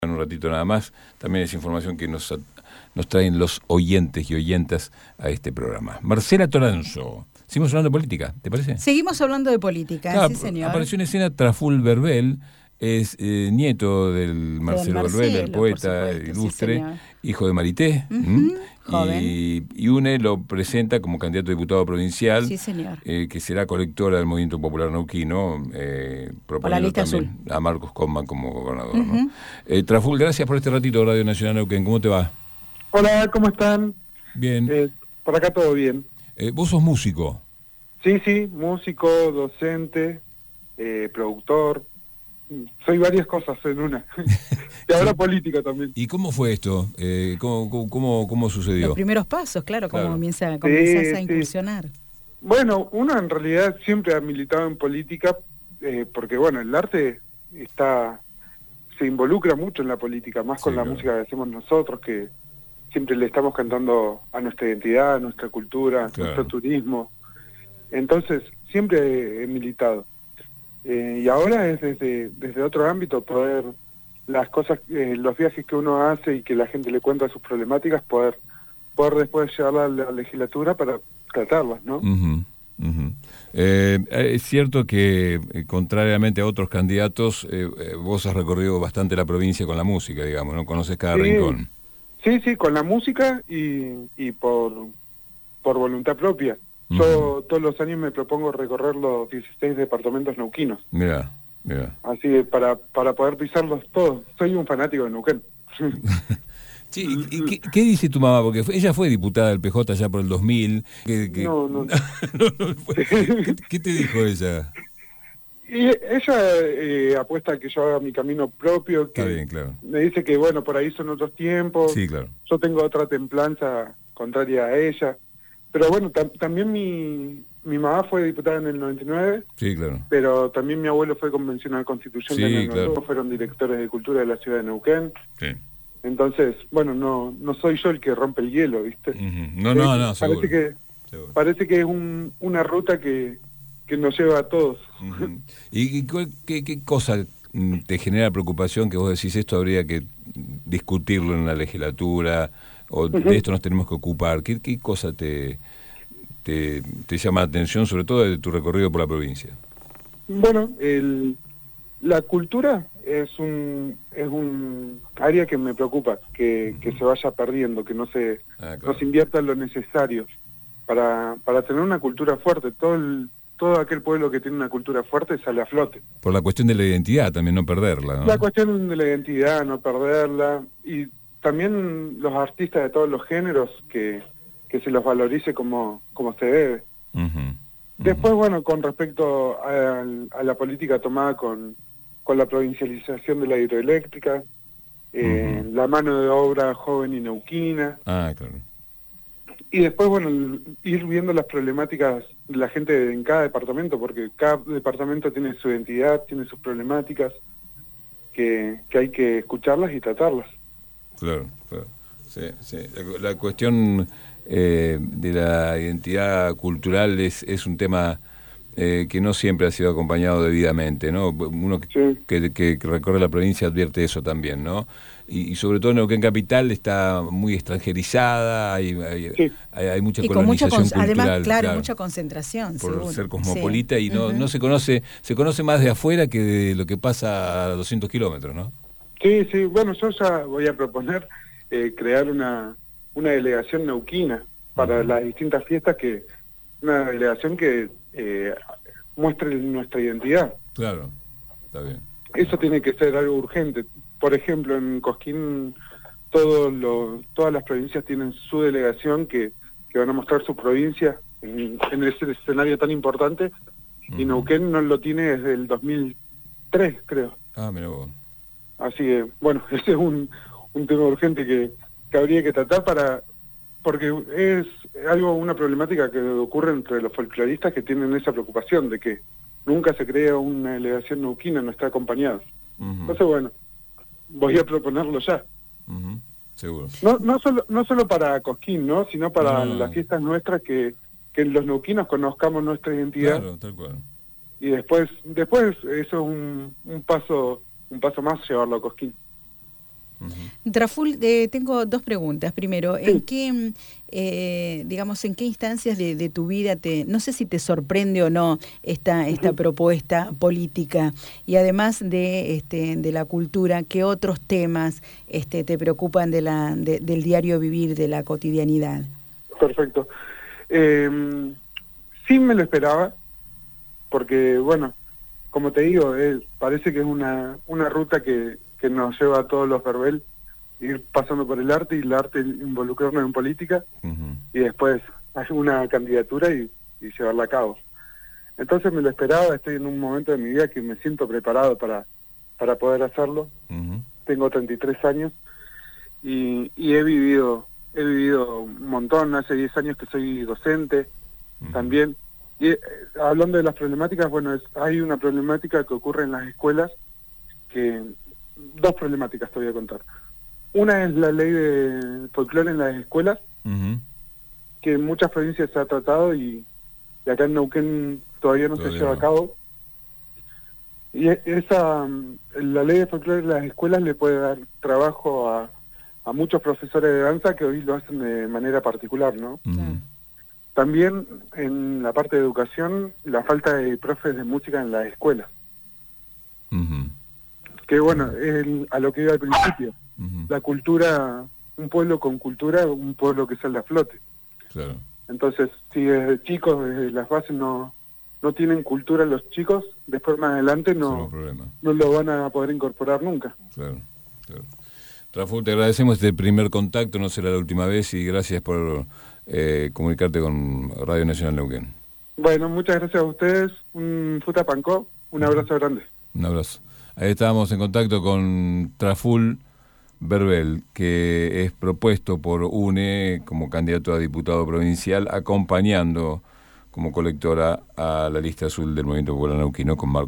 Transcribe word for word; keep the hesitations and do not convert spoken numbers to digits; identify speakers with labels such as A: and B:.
A: En un ratito nada más, también es información que nos, nos traen los oyentes y oyentas a este programa. Marcela Toranzo, seguimos hablando de política, ¿te parece?
B: Seguimos hablando de política,
A: claro,
B: sí señor.
A: Apareció en escena Traful Verbel, es eh, nieto del Marcelo,
B: Marcelo,
A: Verbel, el poeta
B: supuesto,
A: ilustre,
B: sí,
A: hijo de Marité,
B: uh-huh, joven.
A: y, y UNE lo presenta como candidato a diputado provincial,
B: sí, señor.
A: Eh, que será colectora del Movimiento Popular Neuquino, eh, proponiendo también azul. a Marcos Comban como gobernador. Uh-huh. ¿no? eh, Traful, gracias por este ratito, Radio Nacional Neuquén, ¿cómo te va?
C: Hola, ¿cómo están?
A: Bien.
C: Eh, por acá todo bien.
A: Eh, ¿Vos sos músico?
C: Sí, sí, músico, docente, eh, productor, soy varias cosas en una. Y ahora sí. Política también.
A: ¿Y cómo fue esto? Eh, ¿cómo, cómo, ¿Cómo sucedió?
B: Los primeros pasos, claro,
A: claro.
B: cómo comienza, comienzas
C: sí,
B: a incursionar.
C: Sí. Bueno, uno en realidad siempre ha militado en política, eh, porque bueno, el arte está se involucra mucho en la política, más con sí, la claro. música que hacemos nosotros, que siempre le estamos cantando a nuestra identidad, a nuestra cultura, a claro. nuestro turismo. Entonces, siempre he militado. Eh, y ahora es desde, desde otro ámbito poder, las cosas, eh, los viajes que uno hace y que la gente le cuenta sus problemáticas, poder poder después llevarlas a la legislatura para tratarlas, ¿no?
A: Uh-huh, uh-huh. Eh, es cierto que, eh, contrariamente a otros candidatos, eh, eh, vos has recorrido bastante la provincia con la música, digamos, ¿no? Conoces cada
C: sí,
A: rincón. Sí,
C: sí, con la música y, y por, por voluntad propia. Yo uh-huh. todos los años me propongo recorrer los dieciséis departamentos neuquinos.
A: Mirá, mirá.
C: Así para para poder pisarlos todos. Soy un fanático de Neuquén.
A: Sí, ¿y, y qué, qué dice tu mamá? Porque fue, ella fue diputada del P J ya por el dos mil. Que, que...
C: No, no.
A: no, no fue... ¿Qué, ¿Qué te dijo ella?
C: Y ella eh, apuesta a que yo haga mi camino propio. Que
A: Está bien, claro.
C: Me dice que, bueno, por ahí son otros tiempos.
A: Sí, claro.
C: Yo tengo otra templanza contraria a ella. Pero bueno, tam- también mi, mi mamá fue diputada en el noventa y nueve.
A: Sí, claro.
C: Pero también mi abuelo fue convencional constituyente
A: sí,
C: en el noventa y nueve.
A: Claro.
C: Fueron directores de cultura de la ciudad de Neuquén.
A: Sí.
C: Entonces, bueno, no no soy yo el que rompe el hielo, ¿viste?
A: Uh-huh. No, no, no, seguro.
C: Parece que, seguro. Parece que es un, una ruta que, que nos lleva a todos.
A: Uh-huh. ¿Y, y qué, qué cosa te genera preocupación que vos decís esto habría que discutirlo en la legislatura o uh-huh. de esto nos tenemos que ocupar? ¿Qué, qué cosa te, te, te llama la atención, sobre todo de tu recorrido por la provincia?
C: Bueno, el... La cultura es un es un área que me preocupa, que, que se vaya perdiendo, que no se ah, claro. no se invierta en lo necesario para para tener una cultura fuerte. Todo el, todo aquel pueblo que tiene una cultura fuerte sale a flote.
A: Por la cuestión de la identidad, también no perderla, ¿no?
C: La cuestión de la identidad, no perderla, y también los artistas de todos los géneros, que, que se los valorice como, como se debe. Uh-huh. Después, bueno, con respecto a, a la política tomada con con la provincialización de la hidroeléctrica, eh, uh-huh. la mano de obra joven y neuquina.
A: Ah, claro.
C: Y después, bueno, el, ir viendo las problemáticas de la gente en cada departamento, porque cada departamento tiene su identidad, tiene sus problemáticas, que, que hay que escucharlas y tratarlas.
A: Claro, claro. Sí, sí. La, la cuestión eh, de la identidad cultural es, es un tema... Eh, que no siempre ha sido acompañado debidamente, ¿no? Uno que, sí. que, que, que recorre la provincia advierte eso también, ¿no? Y, y sobre todo Neuquén Capital está muy extranjerizada, hay, hay, sí. hay, hay mucha
B: y
A: colonización
B: con mucha con,
A: cultural.
B: Además, claro, claro, mucha concentración.
A: Por
B: seguro.
A: ser cosmopolita sí. y no, uh-huh. no se conoce, se conoce más de afuera que de lo que pasa a doscientos kilómetros, ¿no?
C: Sí, sí, bueno, yo ya voy a proponer eh, crear una, una delegación neuquina para uh-huh. las distintas fiestas, que una delegación que eh, muestre nuestra identidad.
A: Claro, está bien.
C: Eso tiene que ser algo urgente. Por ejemplo, en Cosquín todos los, todas las provincias tienen su delegación que, que van a mostrar su provincia en, en ese escenario tan importante, uh-huh. y Neuquén no lo tiene desde el dos mil tres, creo.
A: Ah, mira vos.
C: Así que, bueno, ese es un, un tema urgente que, que habría que tratar para... Porque es algo, una problemática que ocurre entre los folcloristas, que tienen esa preocupación de que nunca se crea una delegación neuquina, no está acompañada. Uh-huh. Entonces, bueno, voy a proponerlo ya.
A: Uh-huh. Seguro.
C: No, no solo no solo para Cosquín, ¿no? Sino para no, no. las fiestas nuestras, que, que los neuquinos conozcamos nuestra identidad.
A: Claro, tal cual.
C: Y después, después eso es un, un paso un paso más llevarlo a Cosquín.
B: Traful, eh, tengo dos preguntas. Primero,
C: Sí.
B: ¿en qué, eh, digamos, en qué instancias de, de tu vida te, no sé si te sorprende o no esta esta
C: Ujú.
B: propuesta política? Y además de este de la cultura, ¿qué otros temas este te preocupan de la de, del diario vivir, de la cotidianidad?
C: Perfecto. Eh, sí me lo esperaba, porque, bueno, como te digo, eh, parece que es una, una ruta que, que nos lleva a todos los Verbel, ir pasando por el arte y el arte involucrarnos en política
A: Ujú.
C: y después hacer una candidatura y, y llevarla a cabo. Entonces me lo esperaba, estoy en un momento de mi vida que me siento preparado para, para poder hacerlo.
A: Ujú.
C: Tengo treinta y tres años y, y he vivido he vivido un montón. Hace diez años que soy docente
A: Ujú.
C: también. Y eh, hablando de las problemáticas, bueno, es, hay una problemática que ocurre en las escuelas, que dos problemáticas te voy a contar. Una es la ley de folclore en las escuelas,
A: Ujú.
C: que en muchas provincias se ha tratado y, y acá en Neuquén todavía no
A: Todavía
C: se lleva
A: no.
C: a cabo. Y e- esa mm, la ley de folclore en las escuelas le puede dar trabajo a, a muchos profesores de danza que hoy lo hacen de manera particular, ¿no?
A: Ujú.
C: También en la parte de educación, la falta de profes de música en las escuelas.
A: Ujú.
C: Que bueno, es el- a lo que iba al principio.
A: Ujú.
C: La cultura, un pueblo con cultura, un pueblo que sale a flote.
A: Claro.
C: Entonces, si desde chicos, desde las bases no, no tienen cultura los chicos, después más adelante
A: Será un
C: no,
A: problema.
C: no lo van a poder incorporar nunca.
A: Claro, claro. Traful, te agradecemos este primer contacto, no será la última vez, y gracias por eh, comunicarte con Radio Nacional Neuquén.
C: Bueno, muchas gracias a ustedes, un futa pancó, un abrazo grande.
A: Un abrazo. Ahí estábamos en contacto con Traful Verbel, que es propuesto por U N E como candidato a diputado provincial, acompañando como colectora a la lista azul del Movimiento Popular Neuquino con Marco